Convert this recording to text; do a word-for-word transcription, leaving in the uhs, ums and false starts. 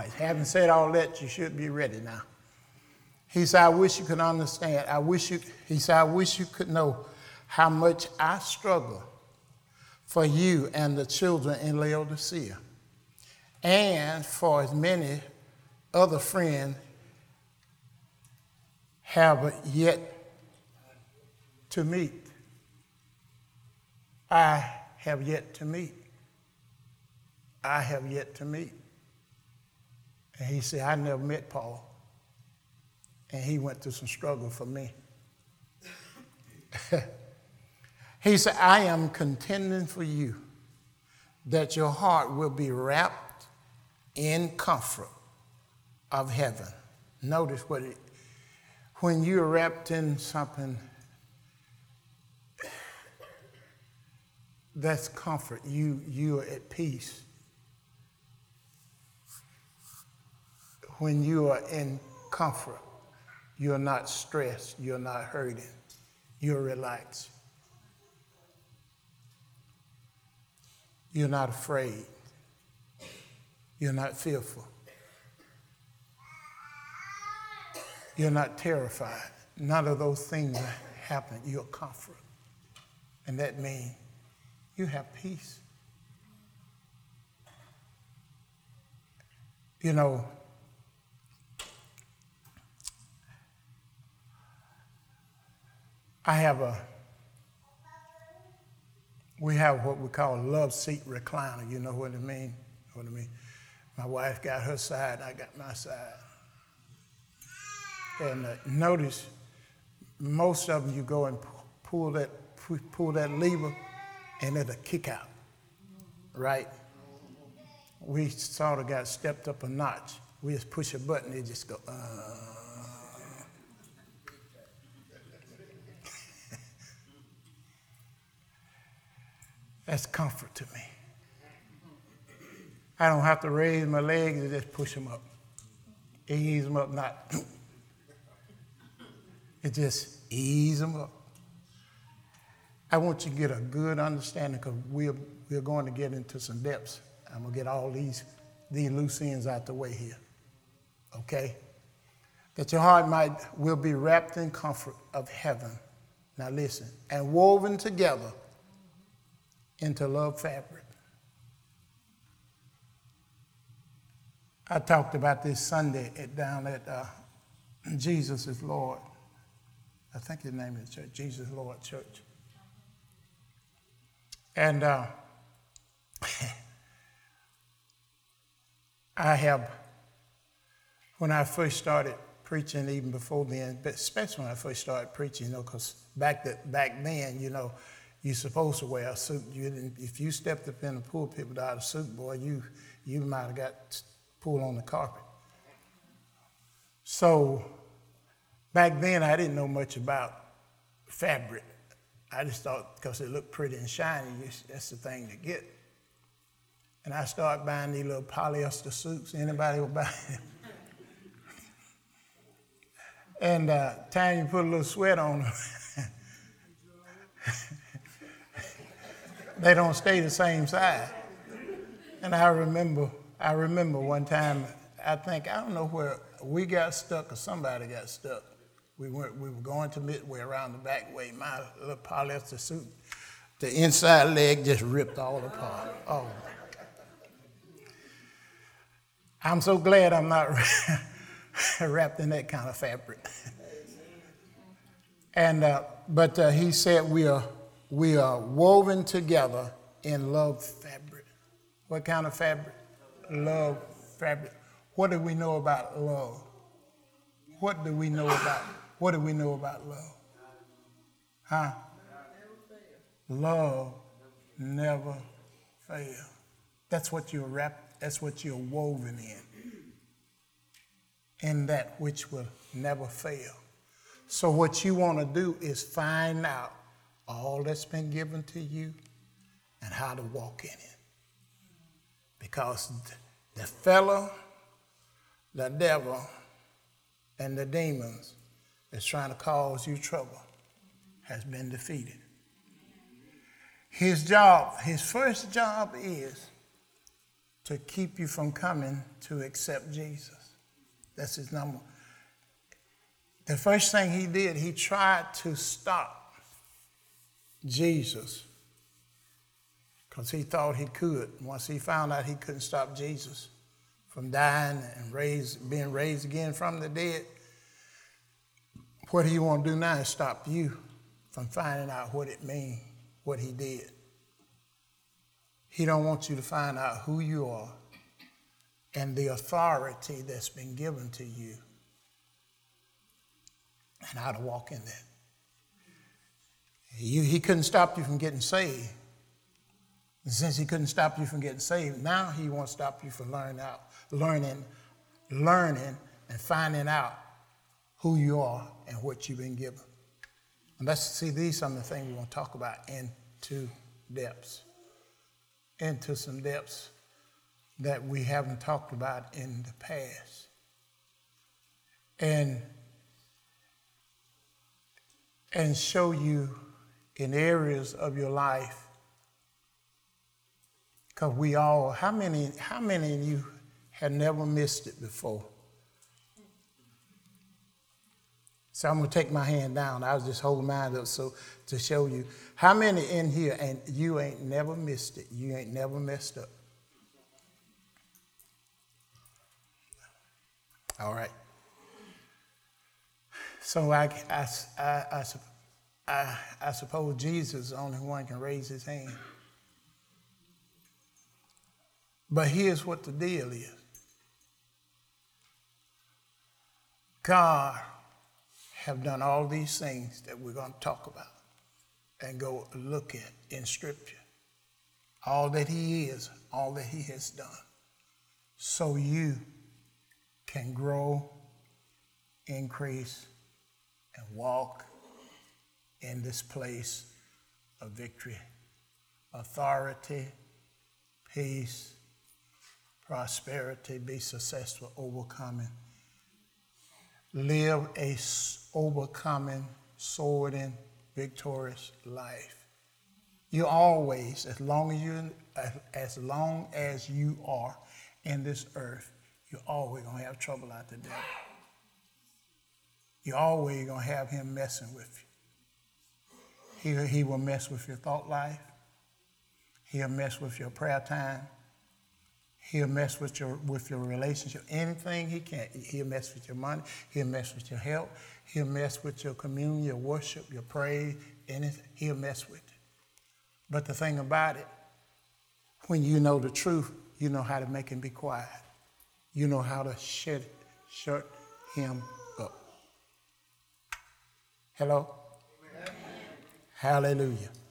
right, having said all that, you should be ready now. He said, I wish you could understand. I wish you, he said, I wish you could know how much I struggle for you and the children in Laodicea, and for as many other friends have yet to meet. I have yet to meet. I have yet to meet. And he said, I never met Paul. And he went through some struggle for me. He said, I am contending for you that your heart will be wrapped in comfort of heaven. Notice what it, when you're wrapped in something, that's comfort. You, you are at peace. When you are in comfort, you're not stressed, you're not hurting, you're relaxed. You're not afraid. You're not fearful. You're not terrified. None of those things happen. You're comfort. And that means you have peace. You know, I have a, we have what we call a love seat recliner. You know what I mean? What I mean? My wife got her side, I got my side. And uh, notice, most of them you go and pull that, pull that lever, and it'll kick out, right? We sort of got stepped up a notch. We just push a button, it just go, uh. That's comfort to me. I don't have to raise my legs and just push them up. Ease them up, not. It just ease them up. I want you to get a good understanding, because we're, we're going to get into some depths. I'm going to get all these, these loose ends out the way here. Okay? That your heart might will be wrapped in comfort of heaven. Now listen, and woven together into love fabric. I talked about this Sunday at, down at uh, Jesus is Lord. I think his name is church, Jesus Lord Church. And uh, I have, when I first started preaching, even before then, but especially when I first started preaching, you know, because back, that, back then, you know, you're supposed to wear a suit. You didn't, if you stepped up in the pulpit without a suit, boy, you, you might have got pulled on the carpet. So back then, I didn't know much about fabric. I just thought because it looked pretty and shiny, that's the thing to get. And I started buying these little polyester suits. Anybody will buy them? And uh, time you put a little sweat on them, they don't stay the same size. And I remember, I remember one time, I think, I don't know where we got stuck or somebody got stuck. We were, we were going to Midway around the back way. My little polyester suit, the inside leg just ripped all apart. Oh. I'm so glad I'm not wrapped in that kind of fabric. And uh, but uh, he said we are we are woven together in love fabric. What kind of fabric? Love fabric. What do we know about love? What do we know about? What do we know about love? Huh? Love never fails. That's what you're wrapped. That's what you're woven in. In that which will never fail. So what you want to do is find out all that's been given to you and how to walk in it. Because the fellow, the devil, and the demons that's trying to cause you trouble has been defeated. His job, his first job is to keep you from coming to accept Jesus. That's his number. The first thing he did, he tried to stop Jesus because he thought he could. Once he found out he couldn't stop Jesus from dying and raised, being raised again from the dead, what he want to do now is stop you from finding out what it means, what he did. He don't want you to find out who you are and the authority that's been given to you and how to walk in that. You, he couldn't stop you from getting saved. And since he couldn't stop you from getting saved, now he won't stop you from learning out, learning, learning and finding out who you are and what you've been given. And let's see, these are some of the things we want to talk about into depths. Into some depths that we haven't talked about in the past. And, and show you in areas of your life, because we all, how many, how many of you have never missed it before? So I'm going to take my hand down. I was just holding mine up so to show you. How many in here and you ain't never missed it? You ain't never messed up. All right. So I, I, I, I, I, I suppose Jesus is the only one can raise his hand. But here's what the deal is. God have done all these things that we're going to talk about and go look at in Scripture. All that he is, all that he has done. So you can grow, increase, and walk in this place of victory, authority, peace, prosperity, be successful, overcoming. Live a overcoming, swording, victorious life. You always, as long as you, as long as you are in this earth, you're always gonna have trouble out the devil. You're always gonna have him messing with you. He, he will mess with your thought life. He'll mess with your prayer time. He'll mess with your with your relationship. Anything he can. He'll mess with your money. He'll mess with your health. He'll mess with your communion, your worship, your praise, anything. He'll mess with it. But the thing about it, when you know the truth, you know how to make him be quiet. You know how to shut, shut him up. Hello? Amen. Hallelujah.